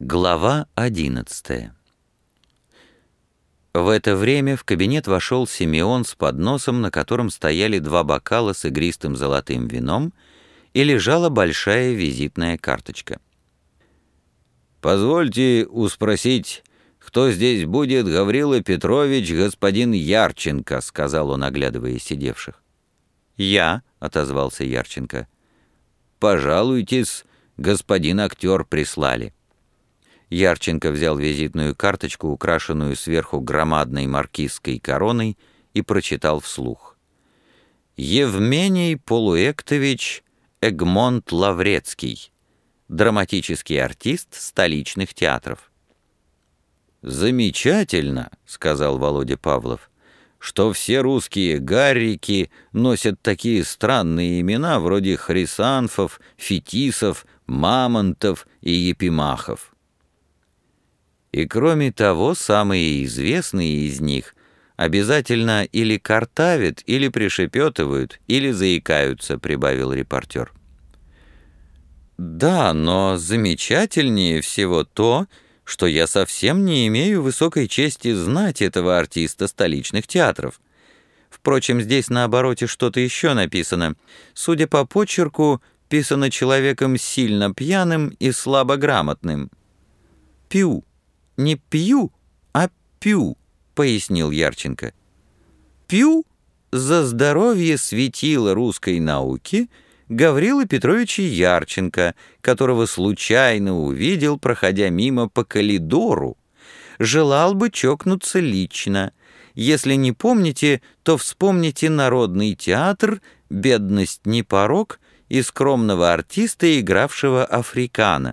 Глава 11. В это время в кабинет вошел Симеон с подносом, на котором стояли 2 бокала с игристым золотым вином, и лежала большая визитная карточка. «Позвольте успросить, кто здесь будет, Гаврила Петрович, господин Ярченко», — сказал он, оглядывая сидевших. «Я», — отозвался Ярченко. «Пожалуйтесь, господин актер прислали». Ярченко взял визитную карточку, украшенную сверху громадной маркизской короной, и прочитал вслух. «Евмений Полуэктович Эгмонт Лаврецкий, драматический артист столичных театров». «Замечательно», — сказал Володя Павлов, «что все русские гаррики носят такие странные имена вроде Хрисанфов, Фетисов, Мамонтов и Епимахов. И кроме того, самые известные из них обязательно или картавят, или пришепетывают, или заикаются», — прибавил репортер. «Да, но замечательнее всего то, что я совсем не имею высокой чести знать этого артиста столичных театров. Впрочем, здесь на обороте что-то еще написано. Судя по почерку, писано человеком сильно пьяным и слабограмотным. Пью. Не пью, а пью», — пояснил Ярченко. «Пью за здоровье светила русской науки Гаврилы Петровича Ярченко, которого случайно увидел, проходя мимо по коридору. Желал бы чокнуться лично. Если не помните, то вспомните Народный театр, «Бедность не порок» и скромного артиста, игравшего Африкана».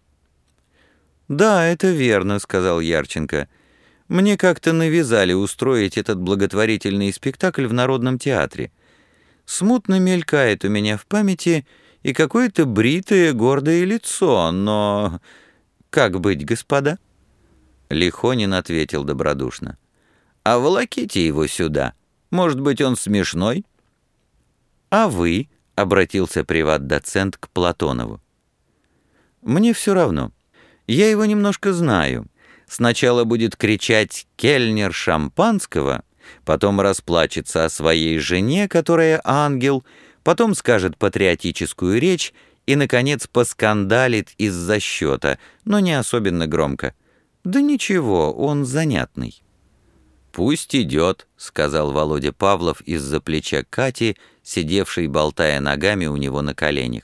«Да, это верно», — сказал Ярченко. «Мне как-то навязали устроить этот благотворительный спектакль в Народном театре. Смутно мелькает у меня в памяти и какое-то бритое гордое лицо, но... Как быть, господа?» Лихонин ответил добродушно. «А волоките его сюда. Может быть, он смешной?» «А вы?» — обратился приват-доцент к Платонову. «Мне все равно. Я его немножко знаю. Сначала будет кричать «кельнер шампанского», потом расплачется о своей жене, которая ангел, потом скажет патриотическую речь и, наконец, поскандалит из-за счета, но не особенно громко. Да ничего, он занятный». «Пусть идет», — сказал Володя Павлов из-за плеча Кати, сидевшей, болтая ногами у него на коленях.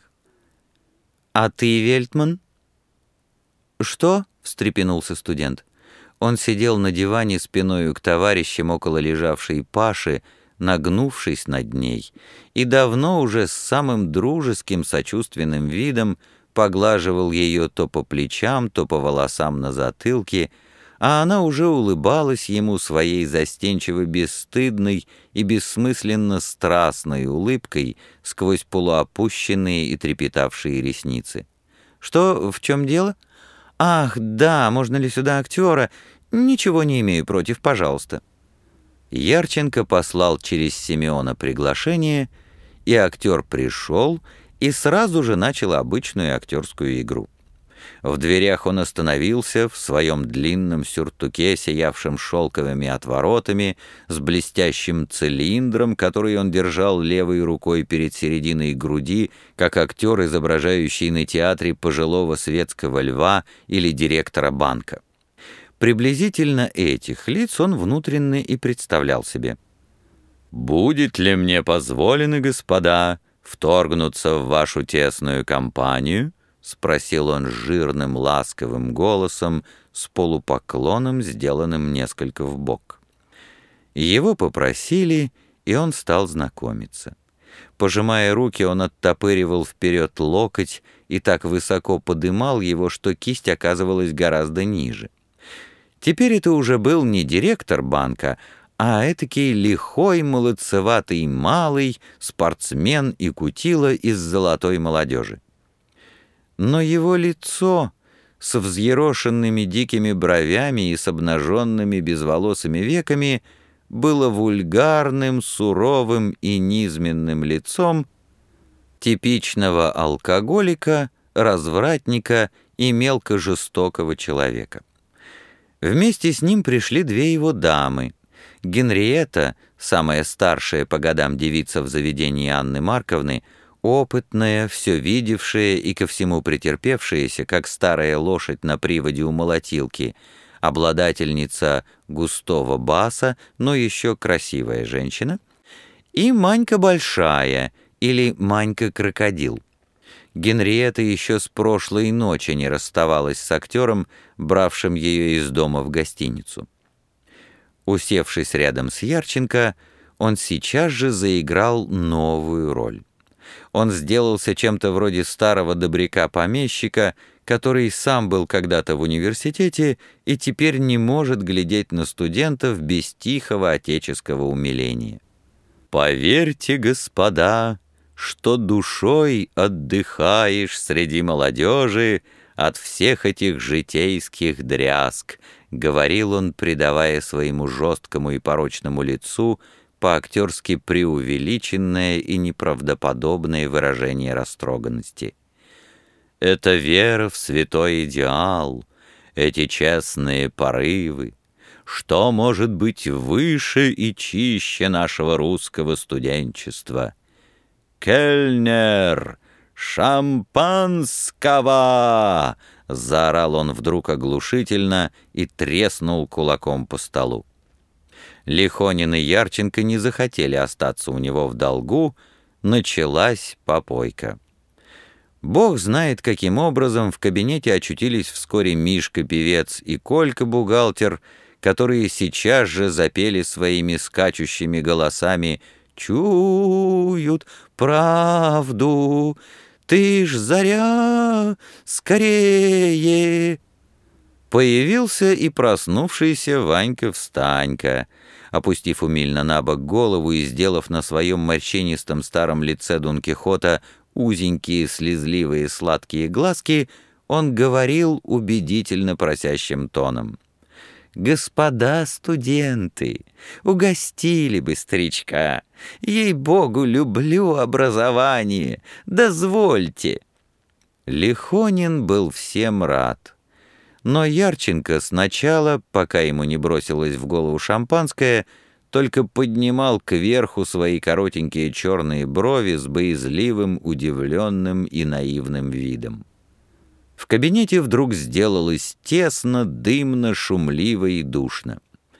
«А ты, Вельтман?» «Что?» — встрепенулся студент. Он сидел на диване спиною к товарищам около лежавшей Паши, нагнувшись над ней, и давно уже с самым дружеским сочувственным видом поглаживал ее то по плечам, то по волосам на затылке, а она уже улыбалась ему своей застенчиво-бесстыдной и бессмысленно страстной улыбкой сквозь полуопущенные и трепетавшие ресницы. «Что, в чем дело?» «Ах, да, можно ли сюда актера? Ничего не имею против, пожалуйста». Ярченко послал через Симеона приглашение, и актер пришел и сразу же начал обычную актерскую игру. В дверях он остановился в своем длинном сюртуке, сиявшем шелковыми отворотами, с блестящим цилиндром, который он держал левой рукой перед серединой груди, как актер, изображающий на театре пожилого светского льва или директора банка. Приблизительно этих лиц он внутренне и представлял себе. «Будет ли мне позволено, господа, вторгнуться в вашу тесную компанию?» — спросил он жирным ласковым голосом с полупоклоном, сделанным несколько вбок. Его попросили, и он стал знакомиться. Пожимая руки, он оттопыривал вперед локоть и так высоко подымал его, что кисть оказывалась гораздо ниже. Теперь это уже был не директор банка, а этакий лихой, молодцеватый малый, спортсмен и кутила из золотой молодежи. Но его лицо с взъерошенными дикими бровями и с обнаженными безволосыми веками было вульгарным, суровым и низменным лицом типичного алкоголика, развратника и мелко жестокого человека. Вместе с ним пришли две его дамы. Генриетта, самая старшая по годам девица в заведении Анны Марковны, опытная, все видевшая и ко всему претерпевшаяся, как старая лошадь на приводе у молотилки, обладательница густого баса, но еще красивая женщина, и Манька Большая, или Манька-крокодил. Генриетта еще с прошлой ночи не расставалась с актером, бравшим ее из дома в гостиницу. Усевшись рядом с Ярченко, он сейчас же заиграл новую роль. Он сделался чем-то вроде старого добряка-помещика, который сам был когда-то в университете и теперь не может глядеть на студентов без тихого отеческого умиления. «Поверьте, господа, что душой отдыхаешь среди молодежи от всех этих житейских дрязг», — говорил он, придавая своему жесткому и порочному лицу по-актерски преувеличенное и неправдоподобное выражение растроганности. «Это вера в святой идеал, эти честные порывы. Что может быть выше и чище нашего русского студенчества? «Кельнер! Шампанского!» — заорал он вдруг оглушительно и треснул кулаком по столу. Лихонин и Ярченко не захотели остаться у него в долгу, началась попойка. Бог знает, каким образом в кабинете очутились вскоре Мишка-певец и Колька-бухгалтер, которые сейчас же запели своими скачущими голосами «Чуют правду, ты ж заря, скорее!» Появился и проснувшийся Ванька-встанька. Опустив умильно на бок голову и сделав на своем морщинистом старом лице Дон Кихота узенькие, слезливые, сладкие глазки, он говорил убедительно просящим тоном: «Господа студенты, угостили бы старичка. Ей-богу, люблю образование. Дозвольте». Лихонин был всем рад. Но Ярченко сначала, пока ему не бросилось в голову шампанское, только поднимал кверху свои коротенькие черные брови с боязливым, удивленным и наивным видом. В кабинете вдруг сделалось тесно, дымно, шумливо и душно.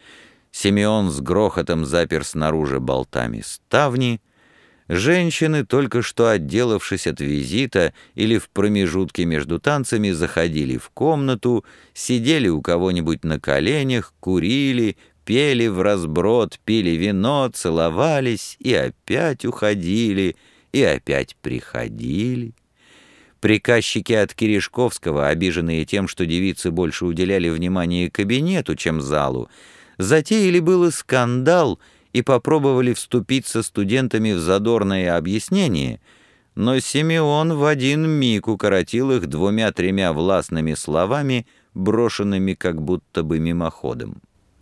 Симеон с грохотом запер снаружи болтами ставни. Женщины, только что отделавшись от визита или в промежутке между танцами, заходили в комнату, сидели у кого-нибудь на коленях, курили, пели вразброд, пили вино, целовались и опять уходили, и опять приходили. Приказчики от Кирешковского, обиженные тем, что девицы больше уделяли внимание кабинету, чем залу, затеяли было скандал и попробовали вступить со студентами в задорное объяснение, но Симеон в один миг укоротил их 2-3 властными словами, брошенными как будто бы мимоходом.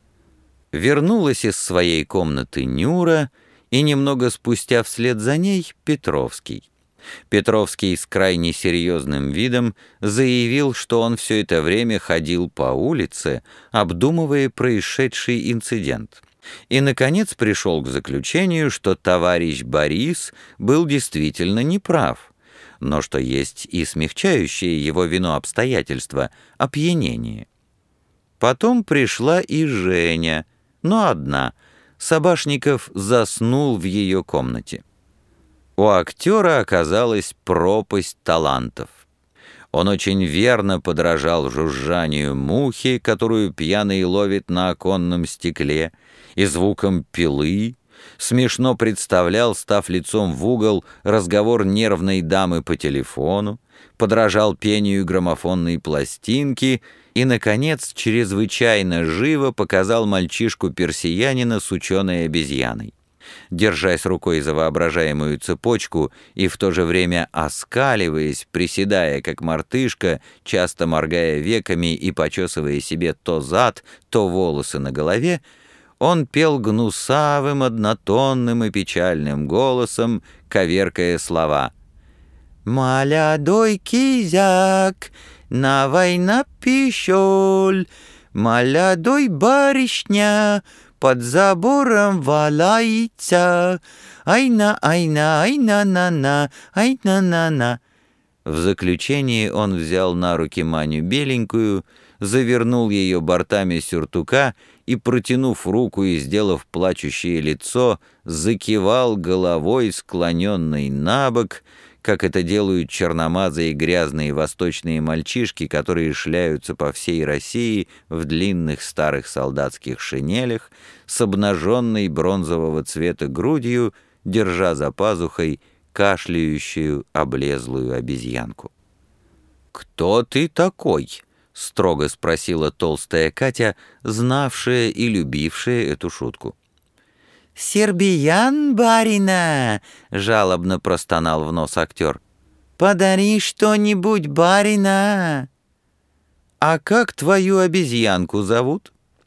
Вернулась из своей комнаты Нюра, и немного спустя вслед за ней Петровский. Петровский с крайне серьезным видом заявил, что он все это время ходил по улице, обдумывая происшедший инцидент, и, наконец, пришел к заключению, что товарищ Борис был действительно неправ, но что есть и смягчающее его вину обстоятельства — опьянение. Потом пришла и Женя, но одна. Собашников заснул в ее комнате. У актера оказалась пропасть талантов. Он очень верно подражал жужжанию мухи, которую пьяный ловит на оконном стекле, и звуком пилы, смешно представлял, став лицом в угол, разговор нервной дамы по телефону, подражал пению граммофонной пластинки и, наконец, чрезвычайно живо показал мальчишку-персиянина с ученой обезьяной. Держась рукой за воображаемую цепочку и в то же время оскаливаясь, приседая как мартышка, часто моргая веками и почесывая себе то зад, то волосы на голове, он пел гнусавым, однотонным и печальным голосом, коверкая слова: «Молодой кизяк, на война пищоль, молодой барышня под забором валяется, айна, айна, айна-на-на, айна-на-на». В заключении он взял на руки Маню беленькую, завернул ее бортами сюртука и, протянув руку и сделав плачущее лицо, закивал головой, склоненной на бок, как это делают черномазые грязные восточные мальчишки, которые шляются по всей России в длинных старых солдатских шинелях с обнаженной бронзового цвета грудью, держа за пазухой кашляющую облезлую обезьянку. «Кто ты такой?» — строго спросила толстая Катя, знавшая и любившая эту шутку. «Сербиян, барина!» — жалобно простонал в нос актер. «Подари что-нибудь, барина!» «А как твою обезьянку зовут?»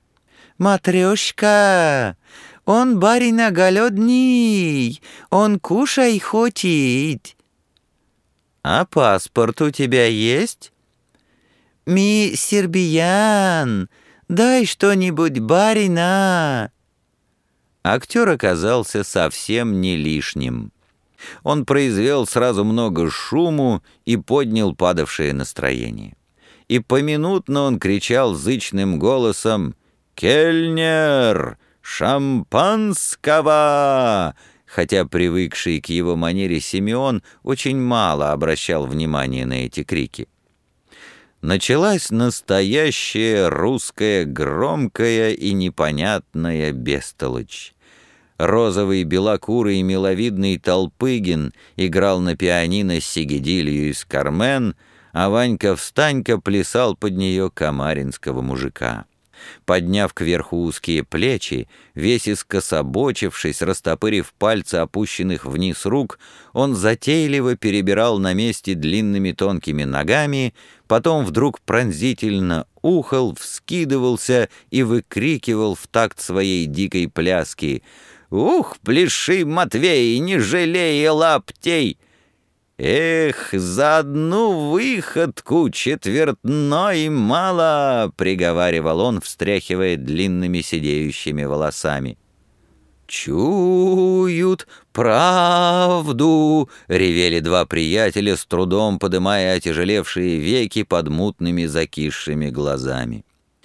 «Матрешка! Он, барина, голодный, он кушай хочет». «А паспорт у тебя есть?» «Ми сербиян, дай что-нибудь, барина!» Актер оказался совсем не лишним. Он произвел сразу много шуму и поднял падавшее настроение. И поминутно он кричал зычным голосом: «Кельнер! Шампанского!» Хотя привыкший к его манере Симеон очень мало обращал внимания на эти крики. Началась настоящая русская громкая и непонятная бестолочь. Розовый, белокурый, миловидный Толпыгин играл на пианино сигидилью из «Кармен», а Ванька-встанька плясал под нее камаринского мужика. Подняв кверху узкие плечи, весь искособочившись, растопырив пальцы опущенных вниз рук, он затейливо перебирал на месте длинными тонкими ногами, потом вдруг пронзительно ухал, вскидывался и выкрикивал в такт своей дикой пляски: «Ух, пляши, Матвей, не жалея лаптей! «Эх, за одну выходку четвертной мало!» — приговаривал он, встряхивая длинными сидеющими волосами. «Чуют правду!» — ревели два приятеля, с трудом подымая отяжелевшие веки под мутными закисшими глазами.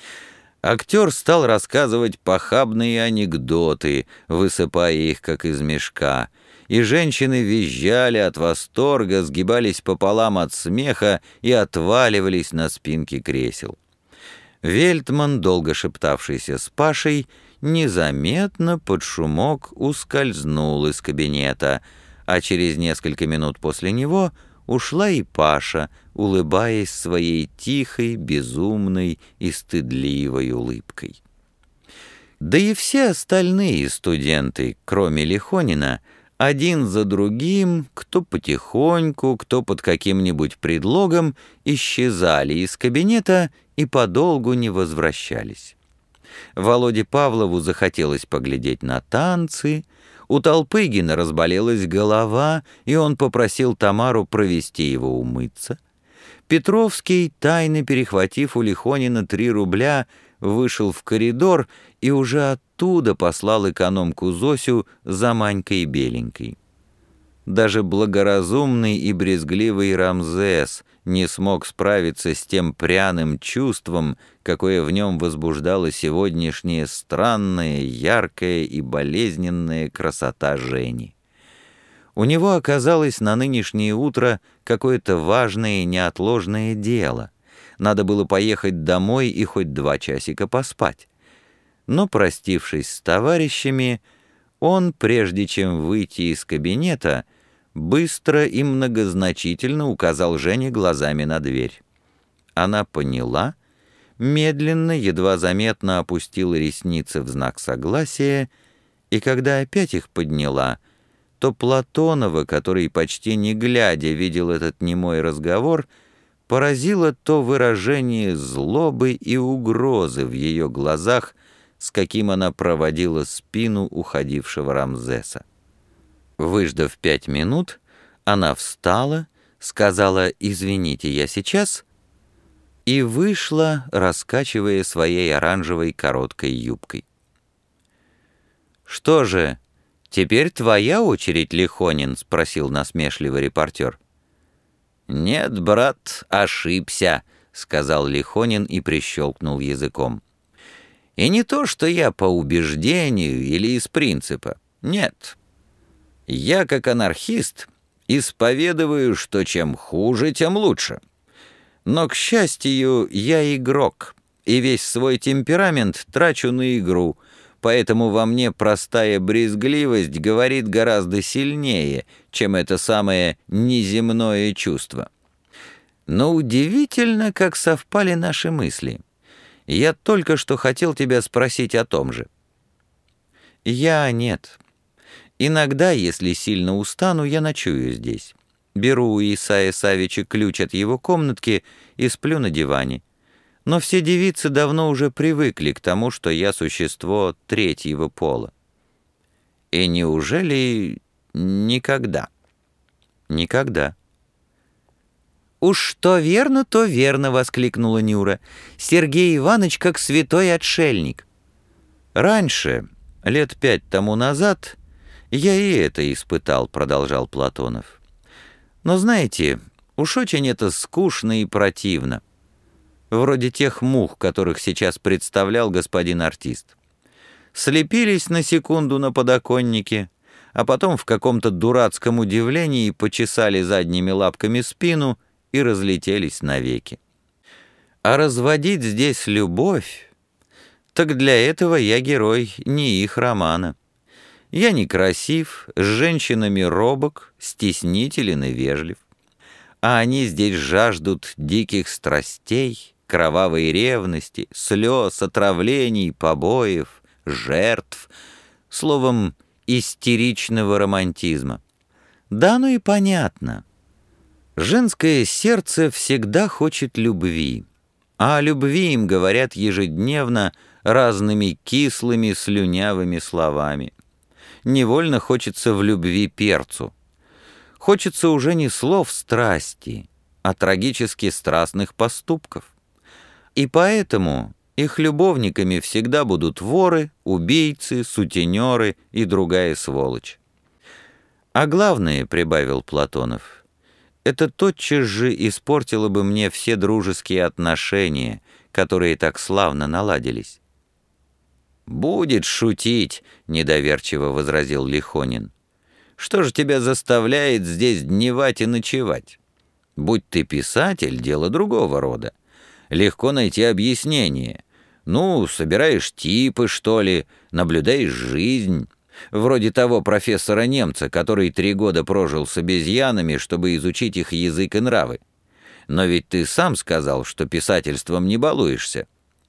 Актер стал рассказывать похабные анекдоты, высыпая их как из мешка, и женщины визжали от восторга, сгибались пополам от смеха и отваливались на спинки кресел. Вельтман, долго шептавшийся с Пашей, незаметно под шумок ускользнул из кабинета, а через несколько минут после него ушла и Паша, улыбаясь своей тихой, безумной и стыдливой улыбкой. Да и все остальные студенты, кроме Лихонина, один за другим, кто потихоньку, кто под каким-нибудь предлогом, исчезали из кабинета и подолгу не возвращались. Володе Павлову захотелось поглядеть на танцы, у Толпыгина разболелась голова, и он попросил Тамару провести его умыться. Петровский, тайно перехватив у Лихонина 3 рубля, вышел в коридор и уже оттуда послал экономку Зосю за Манькой беленькой. Даже благоразумный и брезгливый Рамзес не смог справиться с тем пряным чувством, какое в нем возбуждала сегодняшняя странная, яркая и болезненная красота Жени. У него оказалось на нынешнее утро какое-то важное и неотложное дело. Надо было поехать домой и хоть 2 часика поспать. Но, простившись с товарищами, он, прежде чем выйти из кабинета, быстро и многозначительно указал Жене глазами на дверь. Она поняла, медленно, едва заметно опустила ресницы в знак согласия, и когда опять их подняла, то Платонова, который почти не глядя видел этот немой разговор, поразило то выражение злобы и угрозы в ее глазах, с каким она проводила спину уходившего Рамзеса. Выждав 5 минут, она встала, сказала: «Извините, я сейчас», и вышла, раскачивая своей оранжевой короткой юбкой. «Что же, теперь твоя очередь, Лихонин?» — спросил насмешливый репортер. «Нет, брат, ошибся», — сказал Лихонин и прищелкнул языком. «И не то, что я по убеждению или из принципа. Нет. Я, как анархист, исповедую, что чем хуже, тем лучше. Но, к счастью, я игрок, и весь свой темперамент трачу на игру, поэтому во мне простая брезгливость говорит гораздо сильнее, чем это самое неземное чувство. Но удивительно, как совпали наши мысли. Я только что хотел тебя спросить о том же». Нет. Иногда, если сильно устану, я ночую здесь. Беру у Исаия Савича ключ от его комнатки и сплю на диване. Но все девицы давно уже привыкли к тому, что я существо третьего пола. И неужели никогда? Никогда. «Уж что верно, то верно!» — воскликнула Нюра. «Сергей Иванович как святой отшельник». «Раньше, лет 5 тому назад, я и это испытал», — продолжал Платонов. «Но знаете, уж очень это скучно и противно. Вроде тех мух, которых сейчас представлял господин артист. Слепились на секунду на подоконнике, а потом в каком-то дурацком удивлении почесали задними лапками спину и разлетелись навеки. А разводить здесь любовь, так для этого я герой не их романа. Я некрасив, с женщинами робок, стеснителен и вежлив. А они здесь жаждут диких страстей, кровавой ревности, слез, отравлений, побоев, жертв, словом, истеричного романтизма. Да, ну и понятно. Женское сердце всегда хочет любви, а о любви им говорят ежедневно разными кислыми слюнявыми словами. Невольно хочется в любви перцу. Хочется уже не слов страсти, а трагически страстных поступков. И поэтому их любовниками всегда будут воры, убийцы, сутенеры и другая сволочь. А главное, прибавил Платонов, это тотчас же испортило бы мне все дружеские отношения, которые так славно наладились. «Будет шутить», — недоверчиво возразил Лихонин. «Что же тебя заставляет здесь дневать и ночевать? Будь ты писатель, дело другого рода. Легко найти объяснение. Ну, собираешь типы, что ли, наблюдаешь жизнь». Вроде того профессора-немца, который 3 года прожил с обезьянами, чтобы изучить их язык и нравы. Но ведь ты сам сказал, что писательством не балуешься.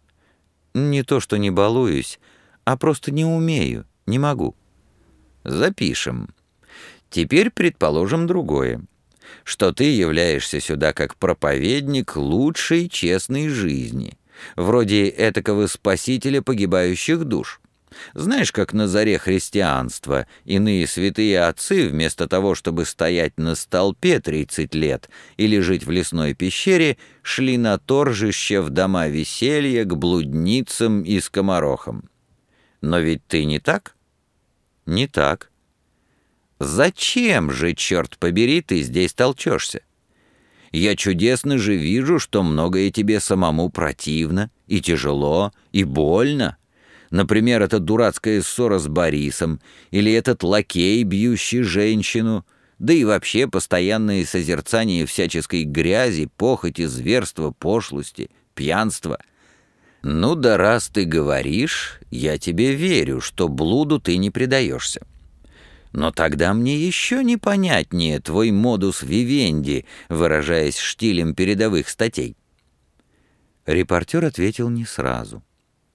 Не то, что не балуюсь, а просто не умею, не могу. Запишем. Теперь предположим другое. Что ты являешься сюда как проповедник лучшей честной жизни, вроде этакого спасителя погибающих душ. Знаешь, как на заре христианства иные святые отцы, вместо того, чтобы стоять на столпе 30 лет или жить в лесной пещере, шли на торжище в дома веселья к блудницам и скоморохам. Но ведь ты не так? Не так. Зачем же, черт побери, ты здесь толчешься? Я чудесно же вижу, что многое тебе самому противно, и тяжело, и больно. Например, эта дурацкая ссора с Борисом, или этот лакей, бьющий женщину, да и вообще постоянное созерцание всяческой грязи, похоти, зверства, пошлости, пьянства. Ну да раз ты говоришь, я тебе верю, что блуду ты не предаешься. Но тогда мне еще непонятнее твой модус вивенди, выражаясь штилем передовых статей. Репортер ответил не сразу.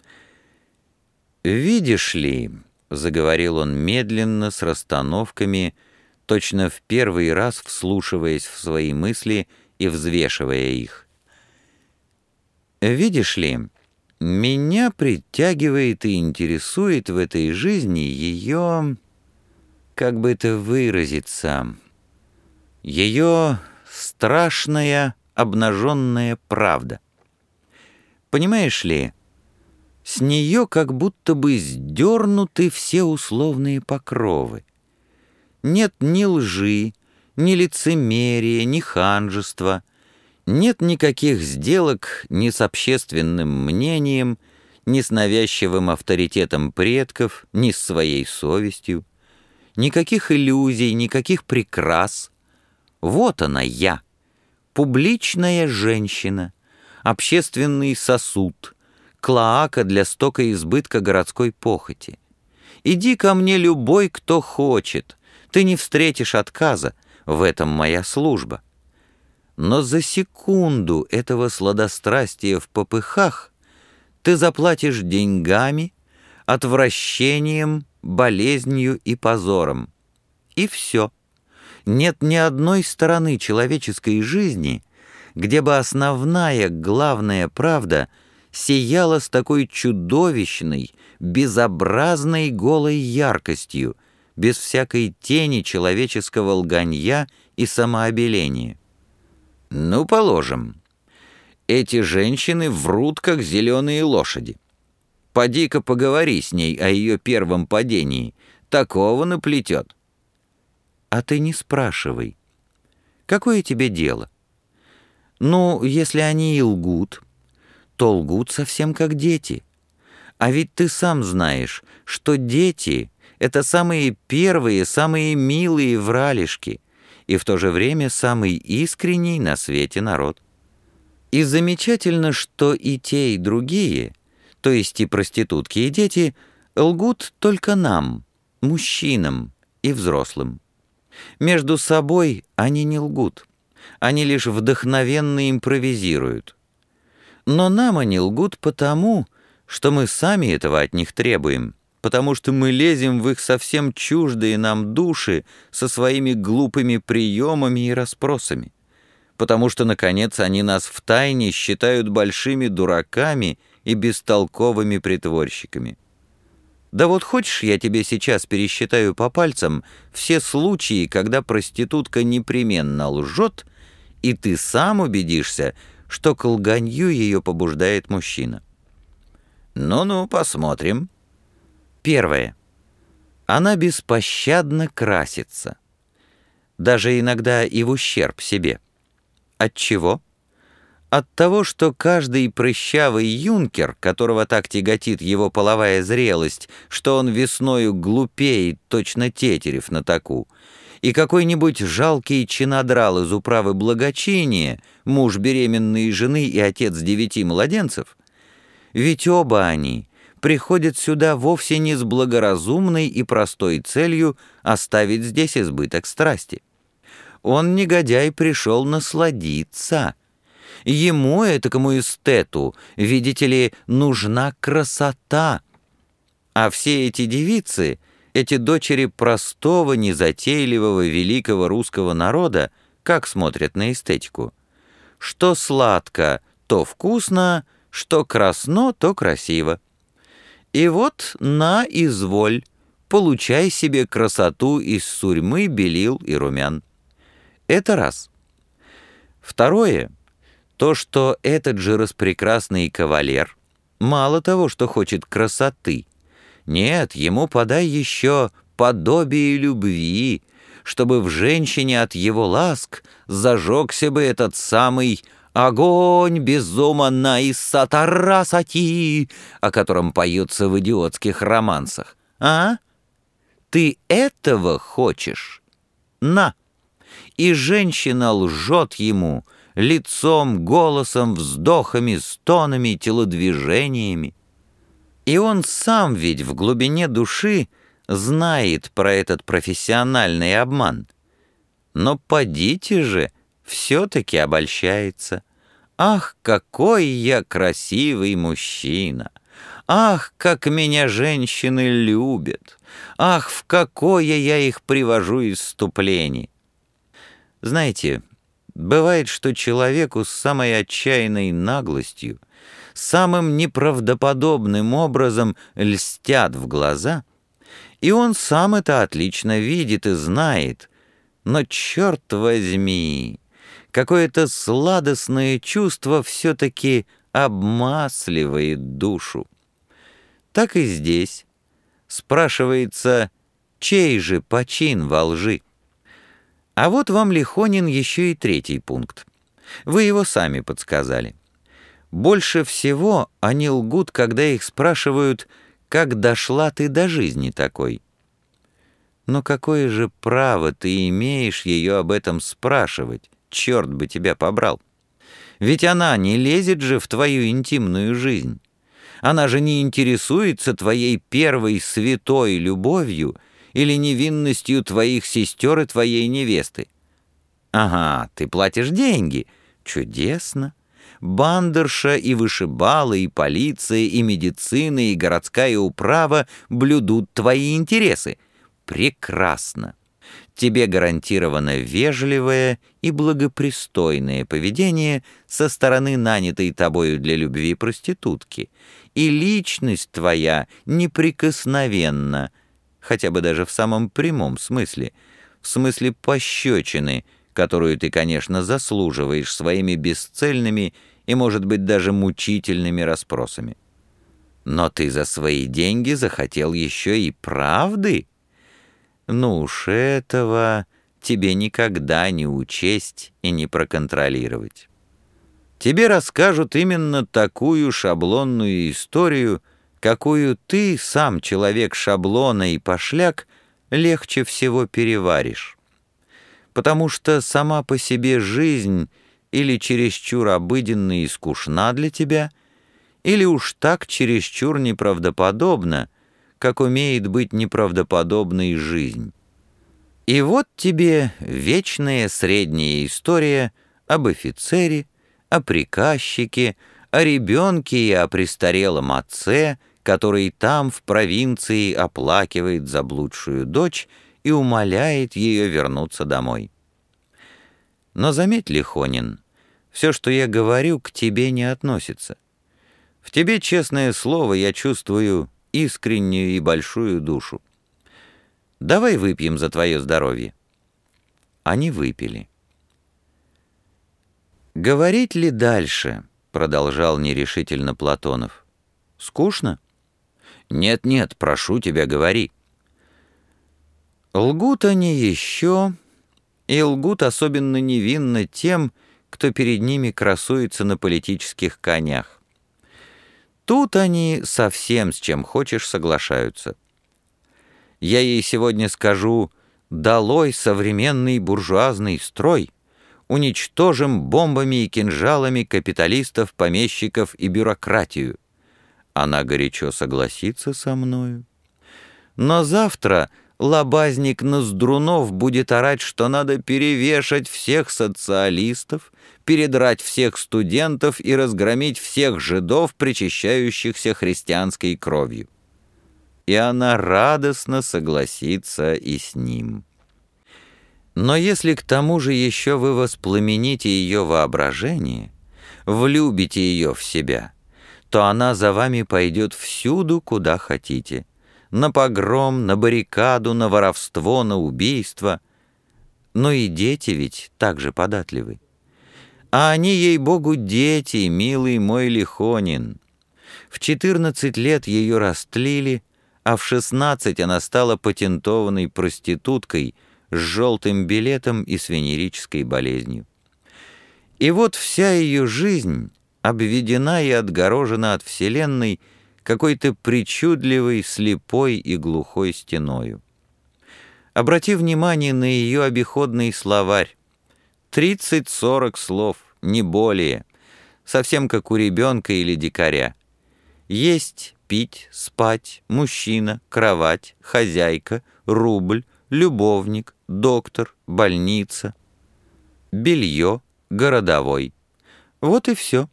«Видишь ли», — заговорил он медленно, с расстановками, точно в первый раз вслушиваясь в свои мысли и взвешивая их. «Видишь ли, меня притягивает и интересует в этой жизни ее, как бы это выразиться, ее страшная обнаженная правда. Понимаешь ли, с нее как будто бы сдернуты все условные покровы. Нет ни лжи, ни лицемерия, ни ханжества, нет никаких сделок ни с общественным мнением, ни с навязчивым авторитетом предков, ни с своей совестью, никаких иллюзий, никаких прикрас. Вот она я, публичная женщина, общественный сосуд, клоака для стока избытка городской похоти. Иди ко мне любой, кто хочет, ты не встретишь отказа, в этом моя служба. Но за секунду этого сладострастия в попыхах ты заплатишь деньгами, отвращением, болезнью и позором. И все. Нет ни одной стороны человеческой жизни, где бы основная, главная правда сияла с такой чудовищной, безобразной голой яркостью, без всякой тени человеческого лганья и самообеления. Ну, положим, эти женщины врут, как зеленые лошади. Поди-ка поговори с ней о ее первом падении, такого наплетет. А ты не спрашивай. Какое тебе дело? Ну, если они и лгут, то лгут совсем как дети. А ведь ты сам знаешь, что дети — это самые первые, самые милые вралишки, и в то же время самый искренний на свете народ. И замечательно, что и те, и другие, то есть и проститутки, и дети, лгут только нам, мужчинам и взрослым. Между собой они не лгут, они лишь вдохновенно импровизируют. Но нам они лгут потому, что мы сами этого от них требуем, потому что мы лезем в их совсем чуждые нам души со своими глупыми приемами и расспросами, потому что, наконец, они нас втайне считают большими дураками и бестолковыми притворщиками. Да вот хочешь, я тебе сейчас пересчитаю по пальцам все случаи, когда проститутка непременно лжет, и ты сам убедишься, что к лганью ее побуждает мужчина. Ну-ну, посмотрим. Первое. Она беспощадно красится. Даже иногда и в ущерб себе. От чего? От того, что каждый прыщавый юнкер, которого так тяготит его половая зрелость, что он весною глупеет, точно тетерев на таку, и какой-нибудь жалкий чинодрал из управы благочиния, муж беременной жены и отец 9 младенцев, ведь оба они приходят сюда вовсе не с благоразумной и простой целью оставить здесь избыток страсти. Он, негодяй, пришел насладиться. Ему, этакому эстету, видите ли, нужна красота. А все эти девицы, эти дочери простого, незатейливого, великого русского народа, как смотрят на эстетику? Что сладко, то вкусно, что красно, то красиво. И вот, на, изволь, получай себе красоту из сурьмы, белил и румян. Это раз. Второе. То, что этот же распрекрасный кавалер мало того, что хочет красоты, нет, ему подай еще подобие любви, чтобы в женщине от его ласк зажегся бы этот самый огонь безумно из сатарасати, о котором поются в идиотских романсах. А? Ты этого хочешь? На! И женщина лжет ему лицом, голосом, вздохами, стонами, телодвижениями. И он сам ведь в глубине души знает про этот профессиональный обман. Но подите же, все-таки обольщается. Ах, какой я красивый мужчина! Ах, как меня женщины любят! Ах, в какое я их привожу исступление! Знаете, бывает, что человеку с самой отчаянной наглостью, самым неправдоподобным образом льстят в глаза, и он сам это отлично видит и знает, но, черт возьми, какое-то сладостное чувство все-таки обмасливает душу. Так и здесь. Спрашивается, чей же почин во лжи? А вот вам, Лихонин, еще и третий пункт. Вы его сами подсказали. Больше всего они лгут, когда их спрашивают, как дошла ты до жизни такой. Но какое же право ты имеешь ее об этом спрашивать? Черт бы тебя побрал. Ведь она не лезет же в твою интимную жизнь. Она же не интересуется твоей первой святой любовью или невинностью твоих сестер и твоей невесты. Ага, ты платишь деньги. Чудесно. Бандерша и вышибалы, и полиция, и медицина, и городская управа блюдут твои интересы. Прекрасно. Тебе гарантировано вежливое и благопристойное поведение со стороны нанятой тобою для любви проститутки, и личность твоя неприкосновенна, хотя бы даже в самом прямом смысле, в смысле пощечины, которую ты, конечно, заслуживаешь своими бесцельными и, может быть, даже мучительными расспросами. Но ты за свои деньги захотел еще и правды? Ну уж этого тебе никогда не учесть и не проконтролировать. Тебе расскажут именно такую шаблонную историю, какую ты, сам человек шаблона и пошляк, легче всего переваришь. Потому что сама по себе жизнь или чересчур обыденна и скучна для тебя, или уж так чересчур неправдоподобна, как умеет быть неправдоподобной жизнь. И вот тебе вечная средняя история об офицере, о приказчике, о ребенке и о престарелом отце, который там, в провинции, оплакивает заблудшую дочь и умоляет ее вернуться домой. Но заметь, Лихонин, все, что я говорю, к тебе не относится. В тебе, честное слово, я чувствую искреннюю и большую душу. Давай выпьем за твое здоровье». Они выпили. «Говорить ли дальше?» — продолжал нерешительно Платонов. «Скучно?» «Нет-нет, прошу тебя, говори». Лгут они еще, и лгут особенно невинно тем, кто перед ними красуется на политических конях. Тут они совсем с чем хочешь соглашаются. Я ей сегодня скажу: «Долой современный буржуазный строй! Уничтожим бомбами и кинжалами капиталистов, помещиков и бюрократию». Она горячо согласится со мною. Но завтра лобазник Ноздрунов будет орать, что надо перевешать всех социалистов, передрать всех студентов и разгромить всех жидов, причащающихся христианской кровью. И она радостно согласится и с ним. Но если к тому же еще вы воспламените ее воображение, влюбите ее в себя, то она за вами пойдет всюду, куда хотите. На погром, на баррикаду, на воровство, на убийство. Но и дети ведь так же податливы. А они, ей-богу, дети, милый мой Лихонин. В 14 лет ее растлили, а в 16 она стала патентованной проституткой с желтым билетом и с венерической болезнью. И вот вся ее жизнь обведена и отгорожена от Вселенной какой-то причудливой, слепой и глухой стеною. Обрати внимание на ее обиходный словарь. 30-40 слов, не более, совсем как у ребенка или дикаря. Есть, пить, спать, мужчина, кровать, хозяйка, рубль, любовник, доктор, больница, белье, городовой. Вот и все.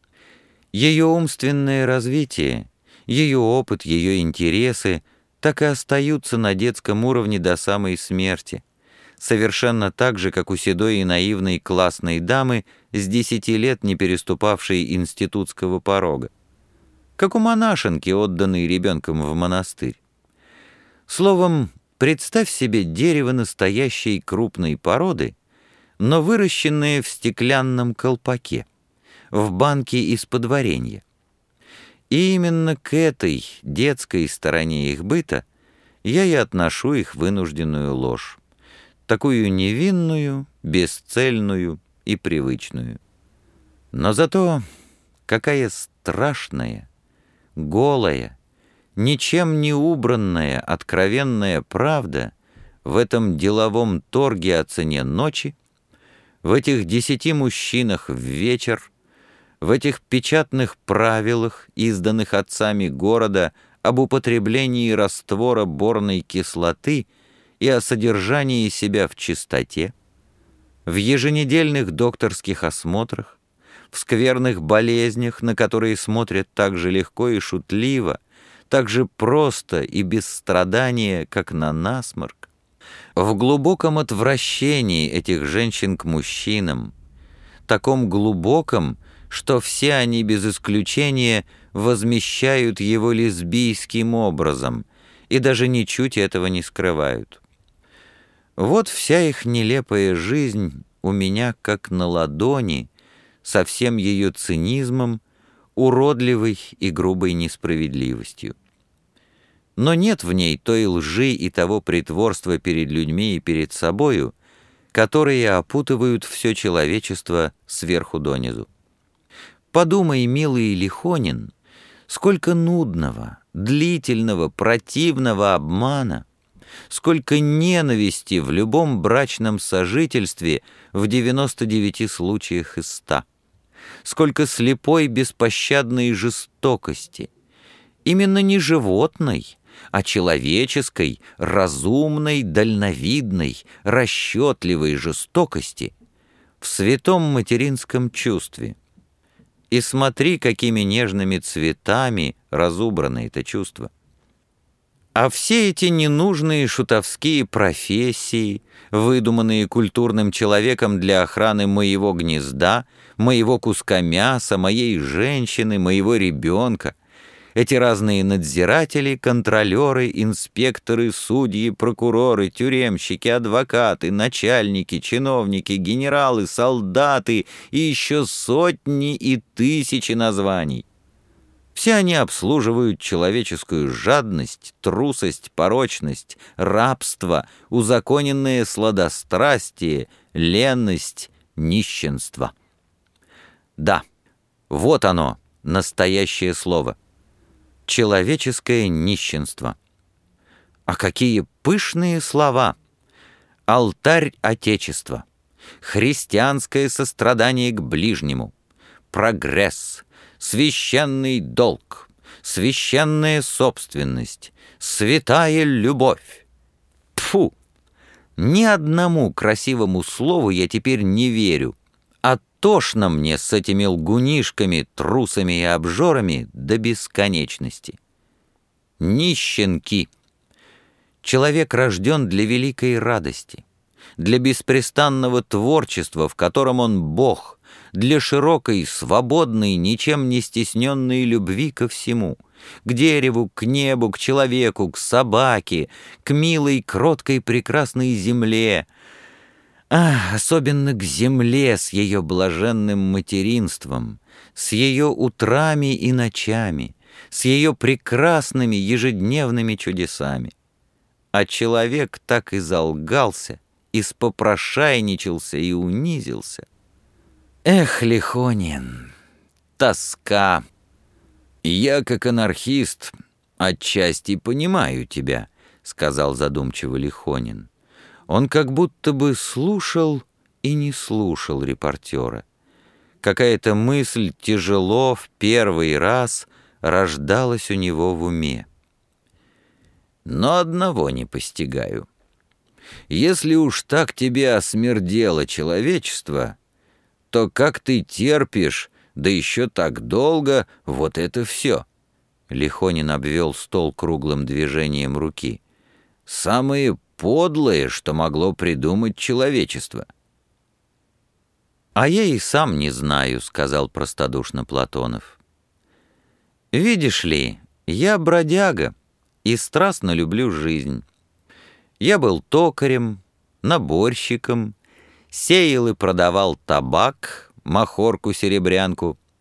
Ее умственное развитие, ее опыт, ее интересы так и остаются на детском уровне до самой смерти, совершенно так же, как у седой и наивной классной дамы с 10 лет, не переступавшей институтского порога, как у монашенки, отданной ребенком в монастырь. Словом, представь себе дерево настоящей крупной породы, но выращенное в стеклянном колпаке, в банке из-под варенья. И именно к этой детской стороне их быта я и отношу их вынужденную ложь, такую невинную, бесцельную и привычную. Но зато какая страшная, голая, ничем не убранная, откровенная правда в этом деловом торге о цене ночи, в этих 10 мужчинах в вечер, в этих печатных правилах, изданных отцами города об употреблении раствора борной кислоты и о содержании себя в чистоте, в еженедельных докторских осмотрах, в скверных болезнях, на которые смотрят так же легко и шутливо, так же просто и без страдания, как на насморк, в глубоком отвращении этих женщин к мужчинам, таком глубоком, что все они без исключения возмещают его лесбийским образом и даже ничуть этого не скрывают. Вот вся их нелепая жизнь у меня как на ладони, со всем ее цинизмом, уродливой и грубой несправедливостью. Но нет в ней той лжи и того притворства перед людьми и перед собою, которые опутывают все человечество сверху донизу. Подумай, милый Лихонин, сколько нудного, длительного, противного обмана, сколько ненависти в любом брачном сожительстве в 99 случаях из 100, сколько слепой беспощадной жестокости, именно не животной, а человеческой, разумной, дальновидной, расчетливой жестокости в святом материнском чувстве. И смотри, какими нежными цветами разубрано это чувство. А все эти ненужные шутовские профессии, выдуманные культурным человеком для охраны моего гнезда, моего куска мяса, моей женщины, моего ребенка, эти разные надзиратели, контролеры, инспекторы, судьи, прокуроры, тюремщики, адвокаты, начальники, чиновники, генералы, солдаты и еще сотни и тысячи названий. Все они обслуживают человеческую жадность, трусость, порочность, рабство, узаконенное сладострастие, ленность, нищенство. Да, вот оно, настоящее слово. Человеческое нищенство. А какие пышные слова! Алтарь Отечества, христианское сострадание к ближнему, прогресс, священный долг, священная собственность, святая любовь. Тфу! Ни одному красивому слову я теперь не верю, а тошно мне с этими лгунишками, трусами и обжорами до бесконечности. Нищенки! Человек рожден для великой радости, для беспрестанного творчества, в котором он Бог, для широкой, свободной, ничем не стесненной любви ко всему, к дереву, к небу, к человеку, к собаке, к милой, кроткой, прекрасной земле, особенно к земле с ее блаженным материнством, с ее утрами и ночами, с ее прекрасными ежедневными чудесами. А человек так и залгался, испопрошайничался и унизился. Эх, Лихонин, тоска! Я, как анархист, отчасти понимаю тебя, сказал задумчиво Лихонин. Он как будто бы слушал и не слушал репортера. Какая-то мысль тяжело в первый раз рождалась у него в уме. Но одного не постигаю. Если уж так тебе осмердело человечество, то как ты терпишь, да еще так долго, вот это все. Лихонин обвел стол круглым движением руки. Самое подлое, что могло придумать человечество. «А я и сам не знаю», — сказал простодушно Платонов. «Видишь ли, я бродяга и страстно люблю жизнь. Я был токарем, наборщиком, сеял и продавал табак, махорку-серебрянку,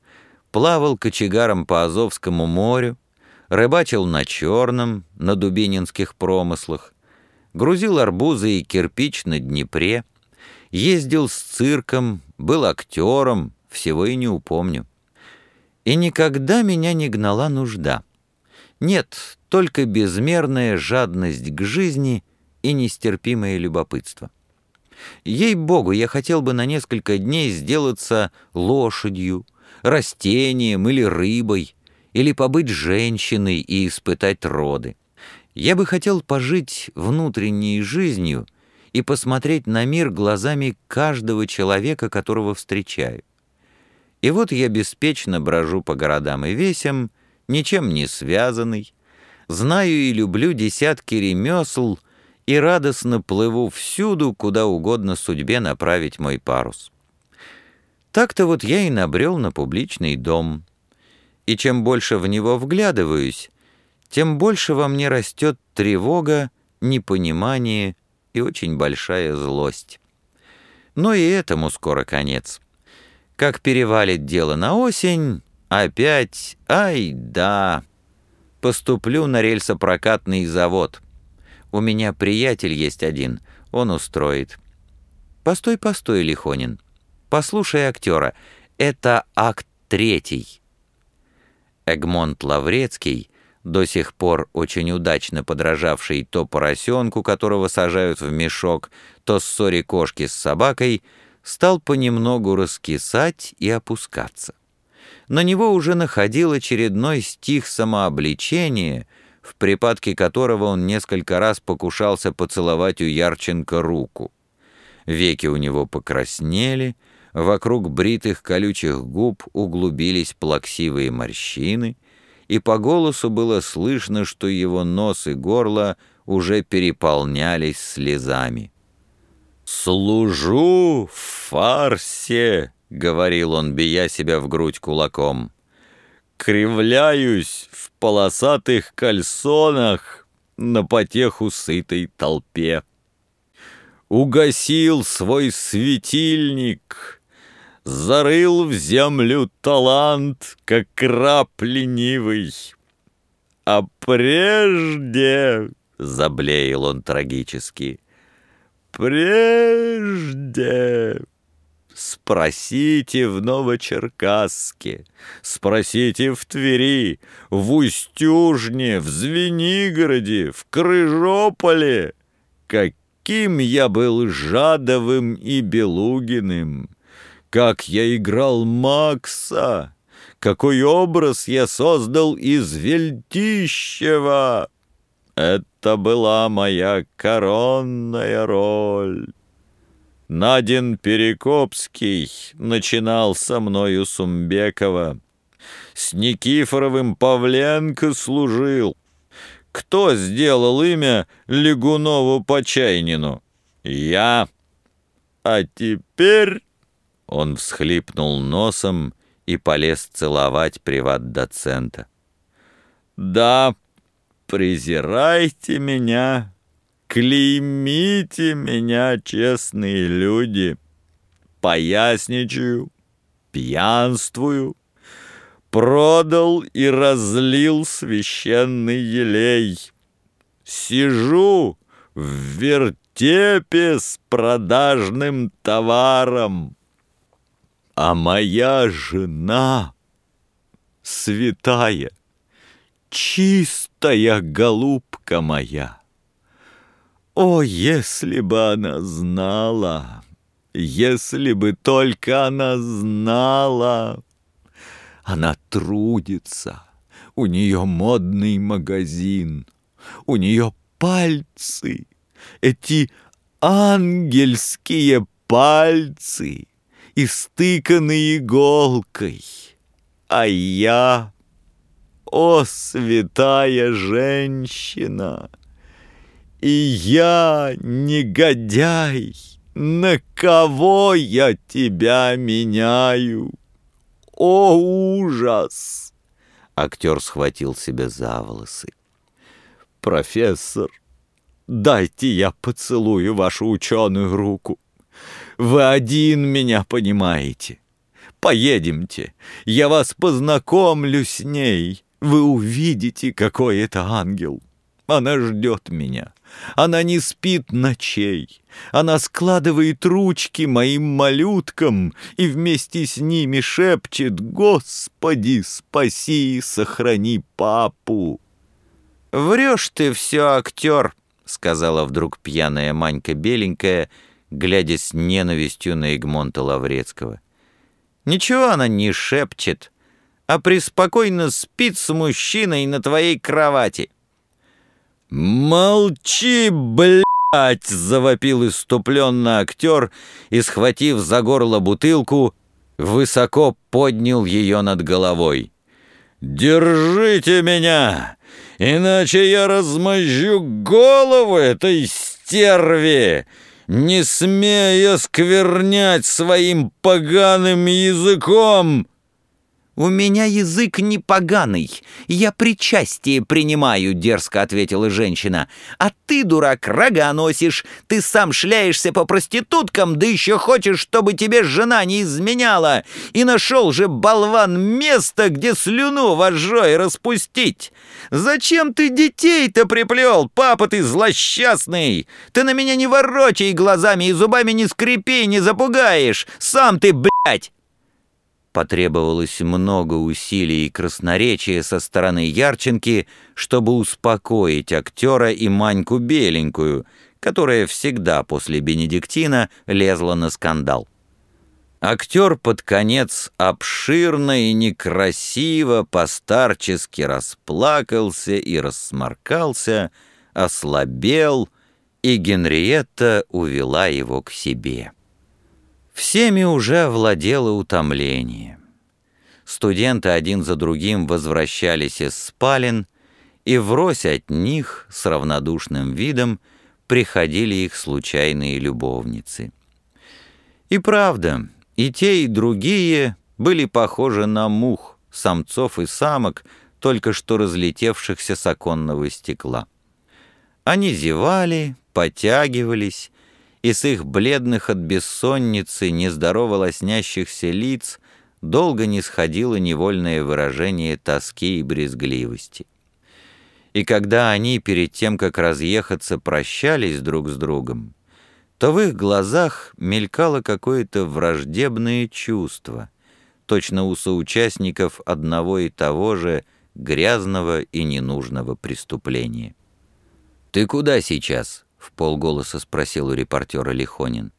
плавал кочегаром по Азовскому морю, рыбачил на Черном, на дубининских промыслах, грузил арбузы и кирпич на Днепре, ездил с цирком, был актером, всего и не упомню. И никогда меня не гнала нужда. Нет, только безмерная жадность к жизни и нестерпимое любопытство. Ей-богу, я хотел бы на несколько дней сделаться лошадью, растением или рыбой, или побыть женщиной и испытать роды. Я бы хотел пожить внутренней жизнью и посмотреть на мир глазами каждого человека, которого встречаю. И вот я беспечно брожу по городам и весям, ничем не связанный, знаю и люблю десятки ремесл и радостно плыву всюду, куда угодно судьбе направить мой парус. Так-то вот я и набрел на публичный дом. И чем больше в него вглядываюсь, тем больше во мне растет тревога, непонимание и очень большая злость. Но и этому скоро конец. Как перевалит дело на осень, опять, ай да, поступлю на рельсопрокатный завод. У меня приятель есть один, он устроит. Постой, постой, Лихонин, послушай актера, это акт 3. Эгмонт Лаврецкий, до сих пор очень удачно подражавший то поросенку, которого сажают в мешок, то ссоре кошки с собакой, стал понемногу раскисать и опускаться. На него уже находил очередной стих самообличения, в припадке которого он несколько раз покушался поцеловать у Ярченко руку. Веки у него покраснели, вокруг бритых колючих губ углубились плаксивые морщины, и по голосу было слышно, что его нос и горло уже переполнялись слезами. «Служу в фарсе», — говорил он, бия себя в грудь кулаком. «Кривляюсь в полосатых кальсонах на потеху сытой толпе. Угасил свой светильник, зарыл в землю талант, как раб ленивый. А прежде, — заблеял он трагически, — прежде спросите в Новочеркасске, спросите в Твери, в Устюжне, в Звенигороде, в Крыжополе, каким я был Жадовым и Белугиным, как я играл Макса, какой образ я создал из Вельтищева. Это была моя коронная роль. Надин Перекопский начинал со мною Сумбекова. С Никифоровым Павленко служил. Кто сделал имя Лягунову-Почайнину? Я. А теперь... Он всхлипнул носом и полез целовать приват-доцента. Да, презирайте меня, клеймите меня, честные люди. Поясничаю, пьянствую, продал и разлил священный елей. Сижу в вертепе с продажным товаром. А моя жена, святая, чистая голубка моя, о, если бы она знала, если бы только она знала! Она трудится, у нее модный магазин, у нее пальцы, эти ангельские пальцы, истыканы иголкой, а я, о, святая женщина, и я, негодяй, на кого я тебя меняю? О, ужас! Актер схватил себя за волосы. Профессор, дайте я поцелую вашу ученую руку. Вы один меня понимаете. Поедемте, я вас познакомлю с ней. Вы увидите, какой это ангел. Она ждет меня. Она не спит ночей. Она складывает ручки моим малюткам и вместе с ними шепчет: «Господи, спаси и сохрани папу». «Врешь ты все, актер», — сказала вдруг пьяная Манька Беленькая, глядя с ненавистью на Эгмонта Лаврецкого. «Ничего она не шепчет, а преспокойно спит с мужчиной на твоей кровати». «Молчи, блядь!» — завопил иступленно актер и, схватив за горло бутылку, высоко поднял ее над головой. «Держите меня, иначе я размозжу голову этой стерве, не смея сквернять своим поганым языком!» «У меня язык не поганый, я причастие принимаю», — дерзко ответила женщина. «А ты, дурак, рога носишь, ты сам шляешься по проституткам, да еще хочешь, чтобы тебе жена не изменяла, и нашел же, болван, место, где слюну вожжой распустить. Зачем ты детей-то приплел, папа ты злосчастный? Ты на меня не ворочай глазами и зубами не скрипи, не запугаешь, сам ты, блядь!» Потребовалось много усилий и красноречия со стороны Ярченки, чтобы успокоить актера и Маньку Беленькую, которая всегда после Бенедиктина лезла на скандал. Актер под конец обширно и некрасиво постарчески расплакался и рассморкался, ослабел, и Генриетта увела его к себе. Всеми уже овладело утомление. Студенты один за другим возвращались из спален, и врозь от них с равнодушным видом приходили их случайные любовницы. И правда, и те, и другие были похожи на мух, самцов и самок, только что разлетевшихся с оконного стекла. Они зевали, потягивались, и с их бледных от бессонницы, нездорово лоснящихся лиц долго не сходило невольное выражение тоски и брезгливости. И когда они перед тем, как разъехаться, прощались друг с другом, то в их глазах мелькало какое-то враждебное чувство, точно у соучастников одного и того же грязного и ненужного преступления. «Ты куда сейчас?» — вполголоса спросил у репортера Лихонин.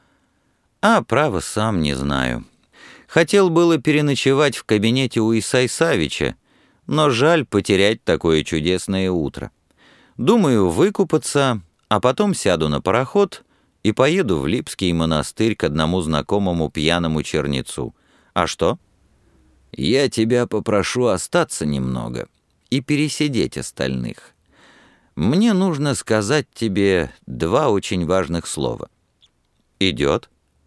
«А, право, сам не знаю. Хотел было переночевать в кабинете у Исай Савича, но жаль потерять такое чудесное утро. Думаю выкупаться, а потом сяду на пароход и поеду в Липский монастырь к одному знакомому пьяному чернецу. А что? Я тебя попрошу остаться немного и пересидеть остальных. Мне нужно сказать тебе 2 очень важных слова». «Идет».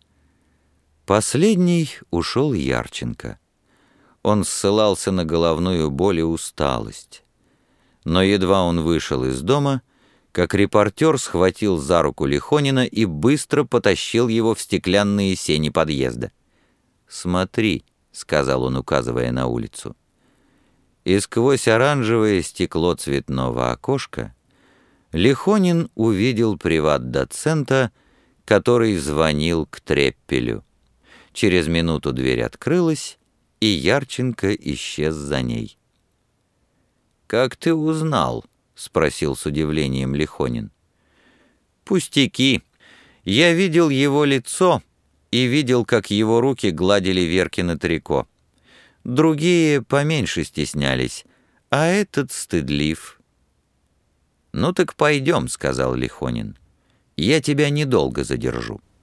Последний ушел Ярченко. Он ссылался на головную боль и усталость. Но едва он вышел из дома, как репортер схватил за руку Лихонина и быстро потащил его в стеклянные сени подъезда. «Смотри», — сказал он, указывая на улицу. И сквозь оранжевое стекло цветного окошка Лихонин увидел приват-доцента, который звонил к Треппелю. Через минуту дверь открылась, и Ярченко исчез за ней. «Как ты узнал?» — спросил с удивлением Лихонин. «Пустяки. Я видел его лицо и видел, как его руки гладили Веркино трико. Другие поменьше стеснялись, а этот стыдлив». «Ну так пойдем», — сказал Лихонин. «Я тебя недолго задержу».